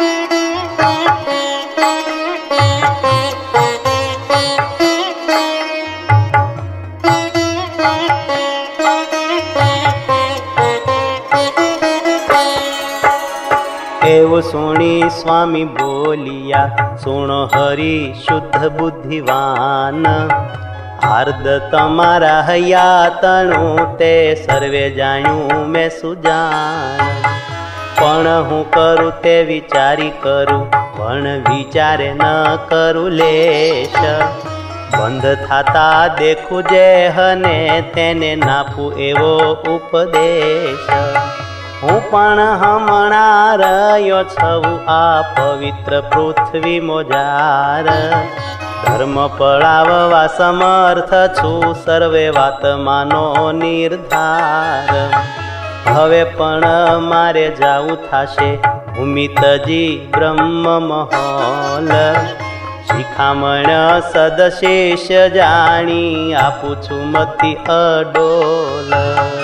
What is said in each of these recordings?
એવું સુણી સ્વામી બોલિયા, સુણો હરી શુદ્ધ બુદ્ધિવાન, હાર્દ તમારા હૈયા તણું તે સર્વે જાણ્યું મેં સુજાન. પણ હું કરું તે વિચારી કરું, પણ વિચારે ન કરું લેશ. બંધ થાતા દેખું જે હને તેને નાપું એવો ઉપદેશ. હું પણ હમણાં રહ્યો છઉં આ પવિત્ર પૃથ્વી મોજાર. ધર્મ પળાવવા સમર્થ છું, સર્વે વાત માનો નિર્ધાર. હવે પણ મારે જાવું થાશે ભૂમિતજી બ્રહ્મ મહોલ. શિખામણ સદશેષ જાણી આપું છું મતિ અડોલ.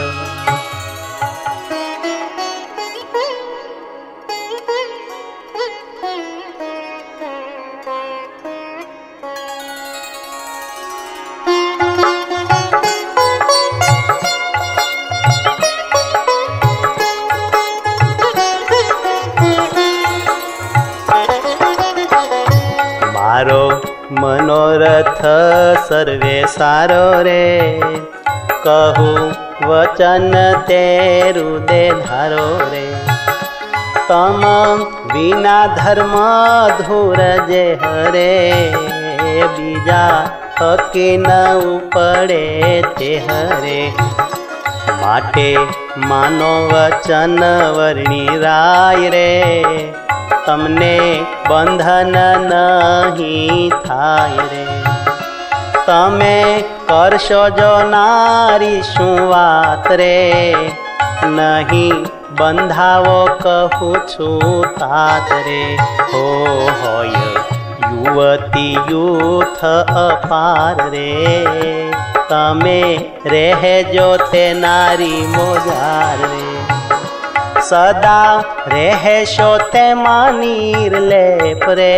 મારો મનોરથ સર્વે સારો રે, કહું વચન તે હૃદય ધારો રે. તમ વિના ધર્મ ધૂર જે હરે, બીજા હકી ન ઉપડે તે હરે. માટે માનો વચન વર્ણી રાય રે, તમને બંધન નહીં થાય રે. તમે કરશો જો નારી શું વાત રે, નહીં બંધાવો કહું છું तात રે. હો હોય યુવતી યુથ અપાર રે, તમે રહેજો તે નારી મોજાર રે. સદા રહેશો તેમાં નિર્લેપ રે,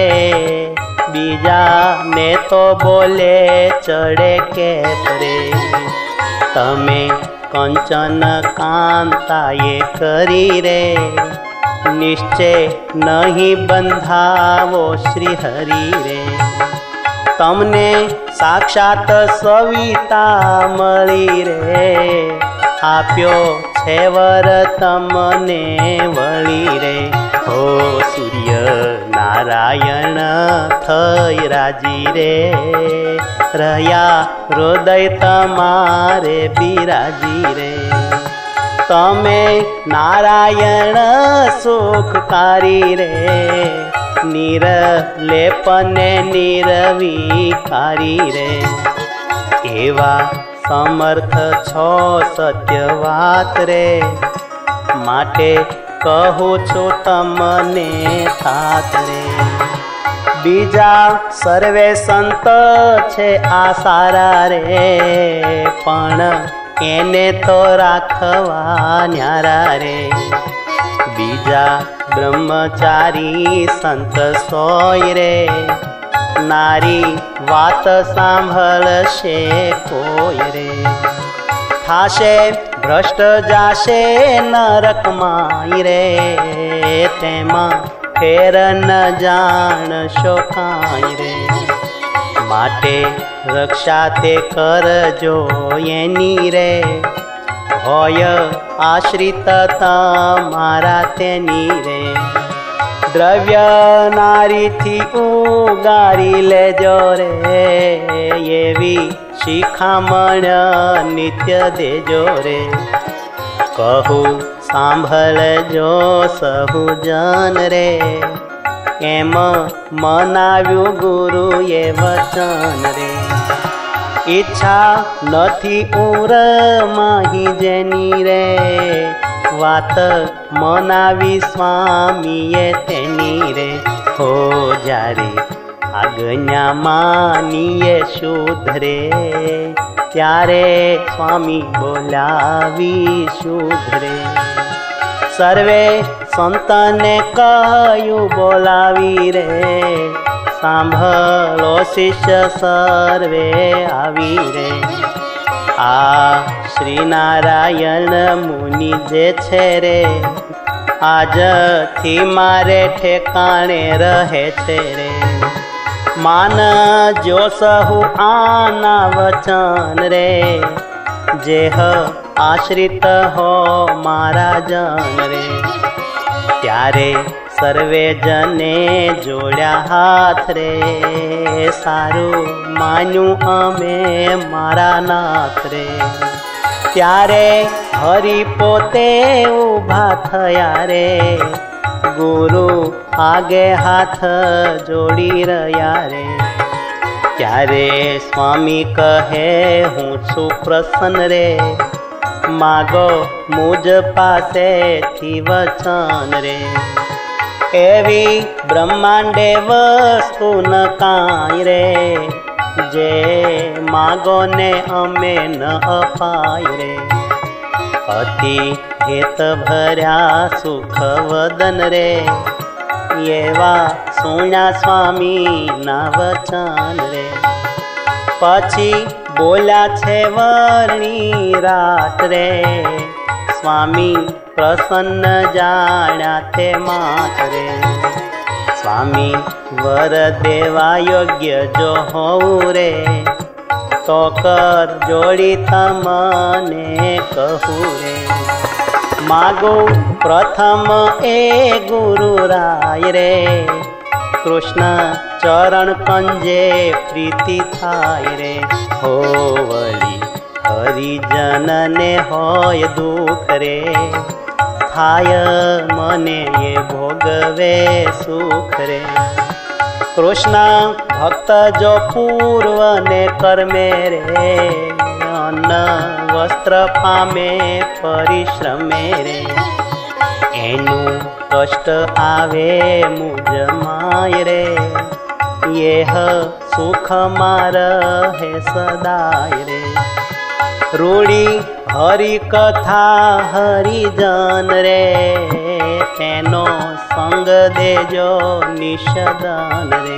બીજા ને તો બોલે ચડે કેપ રે. તમે કંચન કાંતાએ કરી રે, નિશ્ચય નહીં બંધાવો શ્રી હરિ રે. તમને સાક્ષાત સવિતા મળી રે, આપ્યો છે વર તમને વળી રે. હો સૂર્ય નારાયણ થઈ રાજી રે, રહ્યા હૃદય તમારે બિરાજી રે. તમે નારાયણ સુખકારી રે, નિરલેપને નિરવિકારી રે. એવા સમર્થ છો સત્ય વાત રે, માટે કહું છું તમને થાત રે. બીજા સર્વે સંત છે આ સારા રે, પણ એને તો રાખવા ન્યારા રે. બીજા બ્રહ્મચારી સંત સોય રે, નારી વાત સાંભળશે કોઈ રે. થાશે ભ્રષ્ટ જાશે નરકમાય રે, તેમાં ફેર ન જાણશો કાંઈ રે. માટે રક્ષા તે કરજો એની રે, હોય આશ્રિત તમારા તેની રે. દ્રવ્ય નારીથી ઉગારી લેજો રે, એવી શિખામણ નિત્ય દેજો રે. કહું સાંભળજો સહુ જન રે, એમ મનાવ્યું ગુરુએ વચન રે. ઈચ્છા નથી ઉર માહી જેની રે, વાત મનાવી સ્વામીએ તેની રે. હો જ્યારે આજ્ઞા માનીએ શુદ્ધ રે, ત્યારે સ્વામી બોલાવી શુદ્ધ રે. સર્વે સંતને કહ્યું બોલાવી રે, સાંભળો શિષ્ય સર્વે આવી રે. આ શ્રી નારાયણ મુનિ જે છે રે, આજથી મારે ઠેકાણે રહે છે રે. માન જો સહુ આના વચન રે, જેહ આશ્રિત હો મારા જન રે. ત્યારે સર્વે જને જોડ્યા હાથ રે, સારું માન્યું અમે મારા નાથ રે. ત્યારે હરિ પોતે ઊભા થયા રે, ગુરુ આગે હાથ જોડી રહ્યા રે. ત્યારે સ્વામી કહે હું છું પ્રસન્ન રે, માગો મુજ પાસેથી વચન રે. એવી બ્રહ્માંડે વસ્તુ ન કાંઈ રે, જે માગો ને અમે ન અપાય રે. અતિ હેત ભર્યા સુખ વદન રે, એવા સુણ્યા સ્વામી ના વચન રે. પછી બોલ્યા છે વર્ણી રાત રે, સ્વામી પ્રસન્ન જાણ્યા તે માત રે. સ્વામી વર દેવા યોગ્ય જો હોવું રે, તો કર જોડી તમને કહું રે. માગો પ્રથમ એ ગુરુ રાય રે, કૃષ્ણ ચરણ કંજે પ્રીતિ થાય રે. હો વળી હરિજન ને હોય દુઃખ રે, થાય મને એ ભોગવે સુખ રે. કૃષ્ણ ભક્ત જો પૂર્વ ને કર્મે રે, અન્ન વસ્ત્ર પામે પરિશ્રમે રે. એનું કષ્ટ આવે મુજ માય રે, યેહ સુખ માર હે સદાય રે. રૂડી હરિ કથા હરિજન રે, તેનો સંગ દેજો નિષદન રે.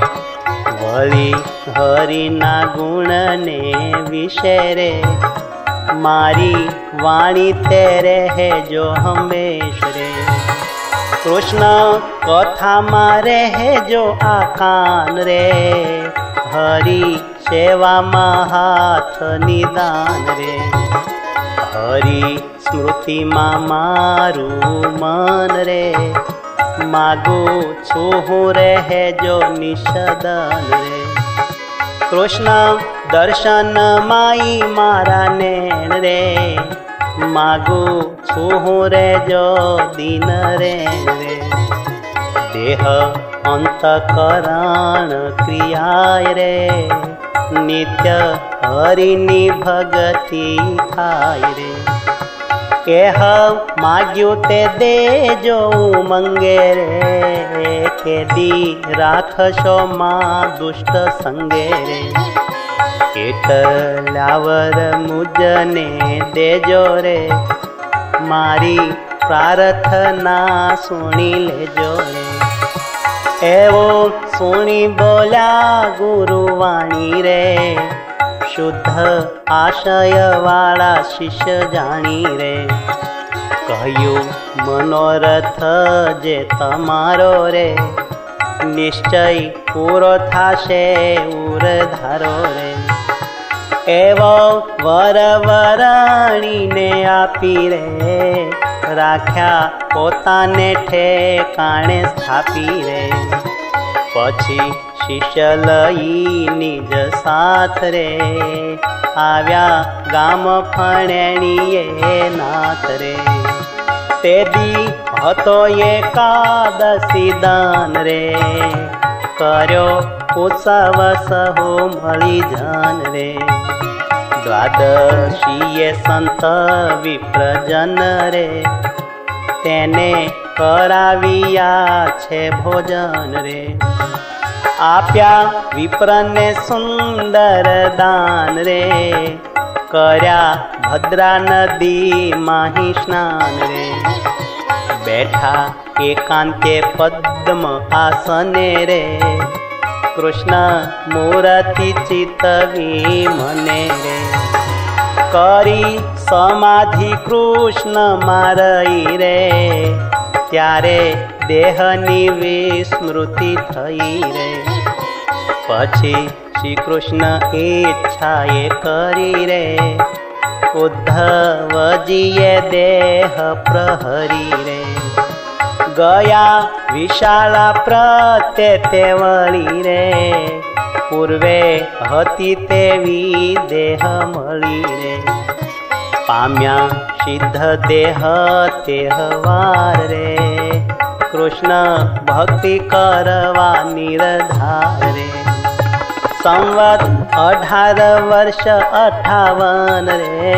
વળી હરિના ગુણ ને વિશે રે, મારી વાણી તેરે હેજો હંમેશ રે. કૃષ્ણ કથામાં રહેજો આકાન રે, હરિ સેવામાં હાથ નિદાન રે. હરિ સ્મૃતિમાં મારું મન રે, માગું છું હું રહેજો નિષદન રે. કૃષ્ણ દર્શન માઈ મારા નેણ રે, માગું છું હું રેજો દીન રે રે. દેહ અંતકરણ ક્રિયાય રે, નિત્ય હરિની ભગતિ થાય રે. કેહ માગ્યું તે દેજો મંગે રે, કેદી રાખશો માં દુષ્ટ સંગે રે. કેટલાવર મુજને દેજો રે, મારી પ્રાર્થના સુણી લેજો રે. એવો સુણી બોલ્યા ગુરુ વાણી રે, શુદ્ધ આશય વાળા શિષ્ય જાણી રે. કહ્યું મનોરથ જે તમારો રે, નિશ્ચય પૂરો થાશે ઉર ધારો રે. એવો વર વરણીને આપી રે, રાખ્યા પોતાને ઠેકાણે સ્થાપી રે. પછી શિષ્ય લઈ નિજ સાથ રે, આવ્યા ગામ ફણેણીએ નાથ રે. તે દી હતો એકાદશી દાન રે, કર્યો ઉત્સવ સહુ મળી જન રે. દ્વાદશીએ સંત વિપ્રજન રે, તેને કરાવ્યા છે ભોજન રે. આપ્યા વિપ્રને સુંદર દાન રે, કર્યા ભદ્રા નદી માહી સ્નાન રે. બેઠા એકાંતે પદ્મ આસને રે, કૃષ્ણ મૂર્તિ ચિતવી મને રે, કરી સમાધિ કૃષ્ણ મારઈ રે, ત્યારે દેહની વિસ્મૃતિ થઈ રે, પછી શ્રી કૃષ્ણ ઈચ્છાએ કરી રે, ઉદ્ધવજીએ દેહ પ્રહરી રે, ગયા વિશાળા પ્રત્યે તે વળી રે, પૂર્વે હતી તેવી દેહ મળી રે, પામ્યા સિદ્ધ દેહ તેહવાર રે, કૃષ્ણ ભક્તિ કરવા નિર્ધાર રે, સંવત 18 વર્ષ 58 રે,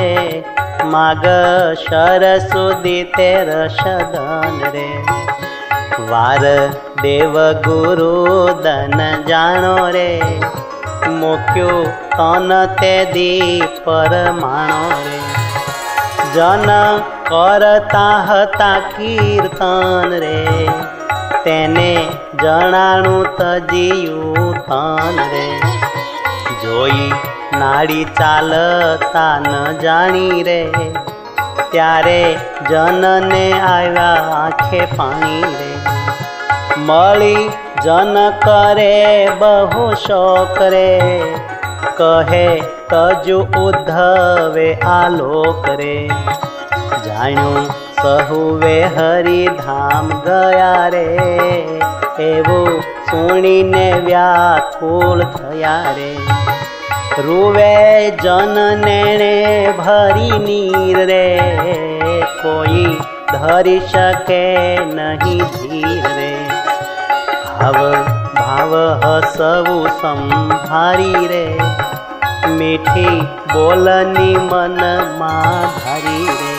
માગશર સુધી 13 દન રે, વાર દેવ ગુરુ દન જાણો રે, મૂક્યું તન તે દી પરમાણો રે, જન કરતા હતા કીર્તન રે, તેને જણાણું તજીયું તન રે, જોઈ નાડી ચાલતા ન જાણી રે, ત્યારે જનને આવ્યા આંખે પાણી રે, મળી જન કરે બહુ શોક રે, કહે તજુ ઉદ્ધવે આલોક રે, જાણ્યું સહુવે હરિધામ ગયા રે, એવું સુણીને વ્યાકુળ થયા રે, રૂવે જન નેણે ભરી નીર રે, કોઈ ધરી શકે નહીં ધીર રે, ભાવ ભાવ હસવું સંભારી રે, મીઠી બોલની મનમાં ધારી રે,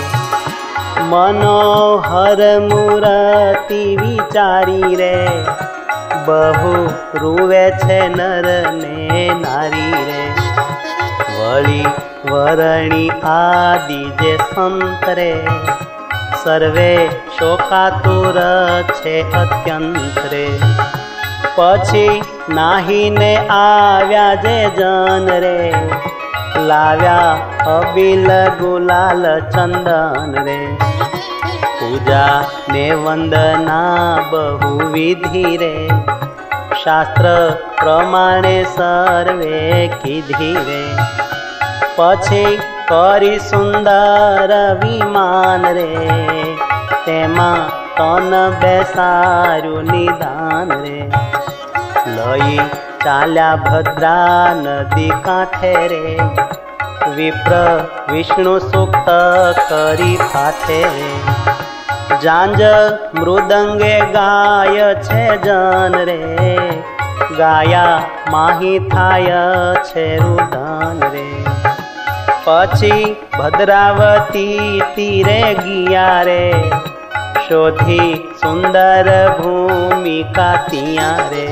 મનોહર મૂર્તિ વિચારી રે, બહુ રૂવે છે નર ને નારી રે, વળી વરણી આદિ જે સંત રે, સર્વે શોકાતુર છે અત્યંત રે, પછી નાહીને આવ્યા જે જન રે, લાવ્યા અબિલ ગુલાલ ચંદન રે, પૂજા ને વંદના બહુ વિધિ રે, શાસ્ત્ર પ્રમાણે સર્વે કીધી રે, પછી કરી સુંદર વિમાન રે, તેમાં તન બેસાર્યું નિદાન રે, લઈ ચાલ્યા ભદ્રા નદી કાંઠે રે, વિપ્ર વિષ્ણુ સૂક્ત કરી પાઠે રે, જાંજ મૃદંગે ગાય છે જન રે, ગાયા માહી થાય છે રુદન રે, પછી ભદ્રાવતી તીરે ગયા રે, શોધી સુંદર ભૂમિકા ત્યાં રે,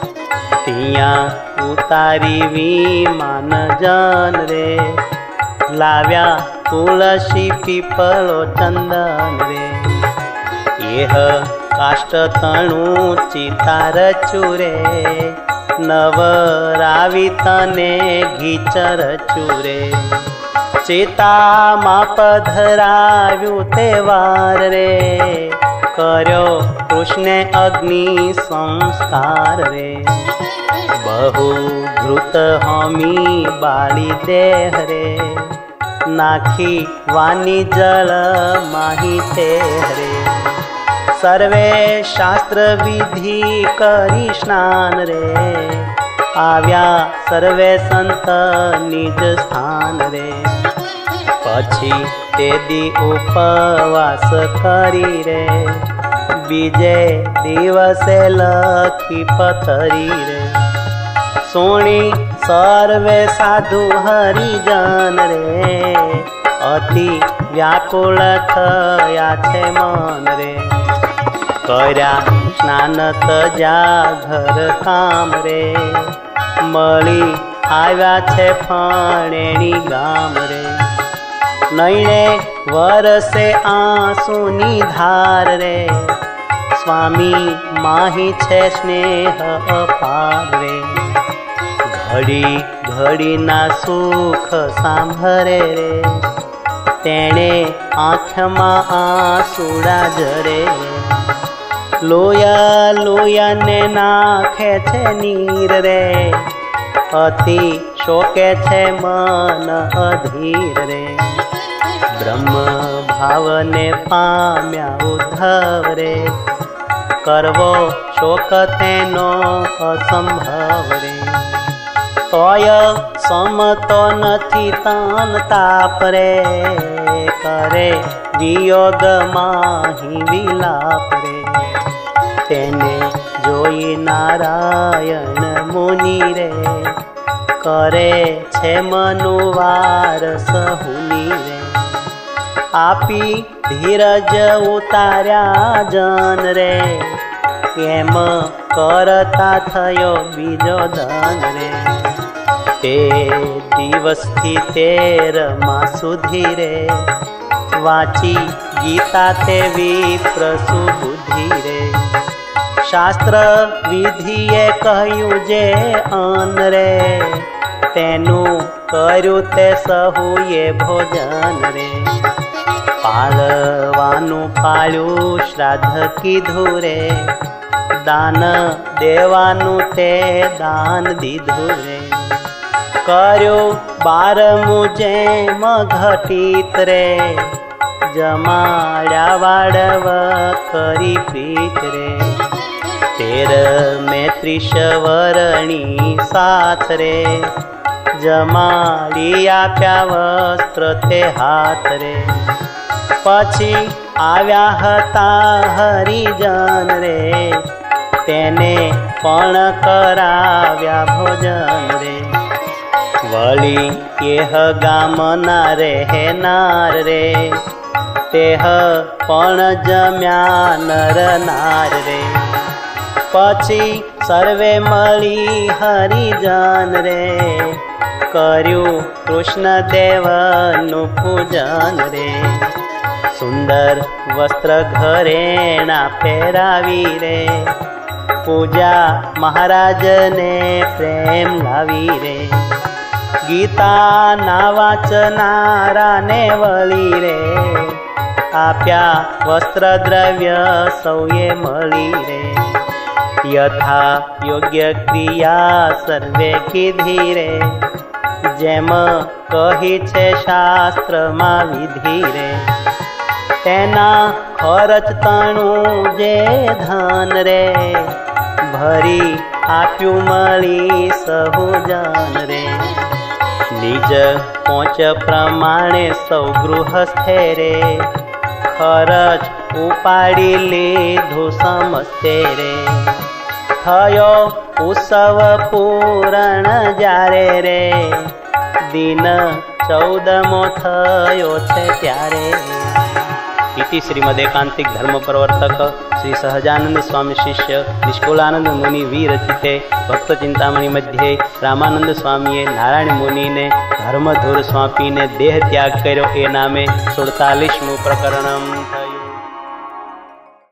ત્યાં ઉતારી વિમાન જન રે, લાવ્યા તુલસી પીપળો ચંદન રે, એહ કાષ્ટ તણું ચિતાર ચૂરે, નવરાવી તને ઘીચર ચૂરે, ચિતામાં પધરાવ્યું તે વાર રે, કર્યો કૃષ્ણે અગ્નિ સંસ્કાર રે, બહુ ધૃત હોમી બાળી દેહ રે, નાખી વાની જળ માહી તે રે, સર્વે શાસ્ત્ર વિધિ કરી સ્નાન રે, આવ્યા સર્વે સંત નિજ સ્થાન રે, પછી તે દી ઉપવાસ કરી રે, બીજે દિવસે લખી પથરી રે, સોણી સર્વે સાધુ હરિજન રે, અતિ વ્યાકુળ થયા છે મન રે, કર્યા સ્નાન તજા ઘર કામ રે, મળી આવ્યા છે ફણેણી ગામ રે, નૈણે વરસે આંસુની ધાર રે, સ્વામી માહી છે સ્નેહ અપાર રે. ઘડી ઘડીના સુખ સાંભરે રે, તેણે આંખમાં આંસુડા જરે રે. લોયા લોયાને નાખે છે નીર રે, અતિ શોકે છે મન અધીર રે. બ્રહ્મ ભાવને પામ્યા ઉદ્ધવ રે, કરવો શોક તેનો અસંભવ રે. તોય સમતો નથી તાન તાપ રે, કરે વિયોગમાં વિલાપ રે. તેને જોઈ નારાયણ મુનિ રે, કરે છે મનુવાર સહુની રે. આપી ધીરજ ઉતાર્યા જન રે, કેમ કરતા થયો બીજો ધન રે. તે દિવસથી 13મા સુધી રે, વાંચી ગીતા તે વિપ્ર સુબુદ્ધિ રે. શાસ્ત્ર વિધિએ કહ્યું જે અન્ન રે, તેનું કર્યું તે સહુએ ભોજન રે. પાળવાનું પાળ્યું શ્રાદ્ધ કીધું રે, દાન દેવાનું તે દાન દીધું રે. કર્યું 12મું જેમ ઘટિત રે, જમાડ્યા વાડવ કરી પીત રે. 13મે 30 વરણી સાથ રે, જમાડી આપ્યા વસ્ત્ર તે હાથ રે. પછી આવ્યા હતા હરિજન રે, તેને પણ કરાવ્યા ભોજન રે. વળી કેહ ગામના રહેનાર રે, તેહ પણ જમ્યા નર નાર રે. પછી સર્વે મળી હરિજન રે, કર્યું કૃષ્ણ દેવનું પૂજન રે. સુંદર વસ્ત્ર ઘરેણા પહેરાવી રે, પૂજા મહારાજને પ્રેમ લાવી રે. ગીતાના વાંચનારાને વળી રે, આપ્યા વસ્ત્ર દ્રવ્ય સૌએ મળી રે. યથા યોગ્ય ક્રિયા સર્વે કીધી રે, જેમ કહી છે શાસ્ત્રમાં વિધિ રે. તેના ખર્ચ તણું જે ધન રે, ભરી આપ્યું મળી સહુ જન રે. નિજ પહોંચ પ્રમાણે સૌ ગૃહસ્થે રે, ખર્ચ ઉપાડી લીધું સમસ્તે રે. થયો ઉત્સવ પૂરણ જ્યારે રે, દિન 14મો થયો છે ત્યારે. इति श्रीमद एकांतिक धर्म प्रवर्तक श्री सहजानंद स्वामी शिष्य निष्कुलानंद मुनि विरचिते भक्त चिंतामणि मध्ये रामानंद स्वामीए नारायण मुनि ने धर्मधुर स्वापी ने देह त्याग कर्यो ए नामे 47मुं प्रकरणम।